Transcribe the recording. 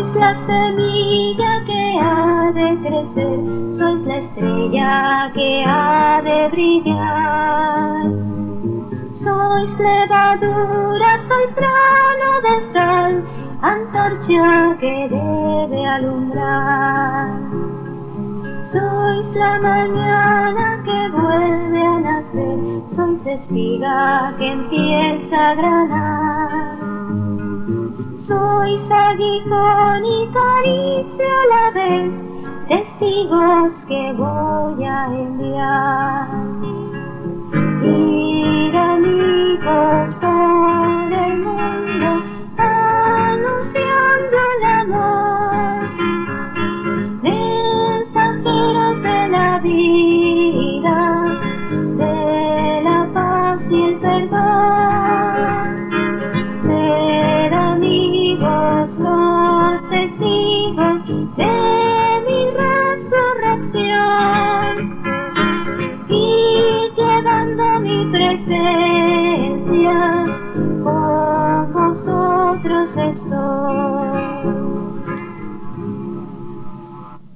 Sois la semilla que ha de crecer, sois la estrella que ha de brillar. Sois levadura, sois grano de sal, antorcha que debe alumbrar. Sois la mañana que vuelve a nacer, sois espiga que empieza a granar. Sois aguijón y caricia a la vez, testigos que voy a enviar.